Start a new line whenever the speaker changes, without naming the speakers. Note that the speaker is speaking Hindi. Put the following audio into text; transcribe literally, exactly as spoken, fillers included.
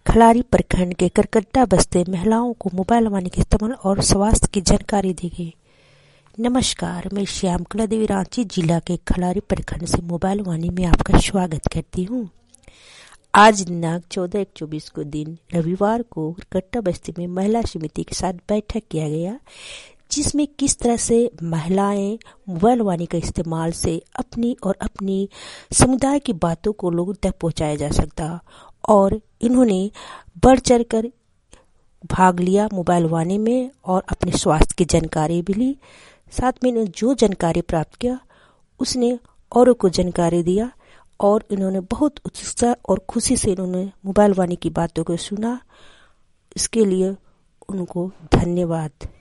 खलारी प्रखंड के करकट्टा बस्ती महिलाओं को मोबाइल वाणी के इस्तेमाल और स्वास्थ्य की जानकारी दी गई। नमस्कार, मैं श्याम कला देवी रांची जिला के खलारी प्रखंड से मोबाइल वाणी में आपका स्वागत करती हूँ। आज दिनांक चौदह एक चौबीस को दिन रविवार को करकट्टा बस्ती में महिला समिति के साथ बैठक किया गया, जिसमें किस तरह से महिलाएं मोबाइल वाणी का इस्तेमाल से अपनी और अपनी समुदाय की बातों को लोगों तक पहुंचाया जा सकता, और इन्होंने बढ़ चढ़ कर भाग लिया मोबाइल वाणी में और अपने स्वास्थ्य की जानकारी भी ली। साथ में इन्होंने जो जानकारी प्राप्त किया उसने औरों को जानकारी दिया और इन्होंने बहुत उत्साह और खुशी से इन्होंने मोबाइल वाणी की बातों को सुना। इसके लिए उनको धन्यवाद।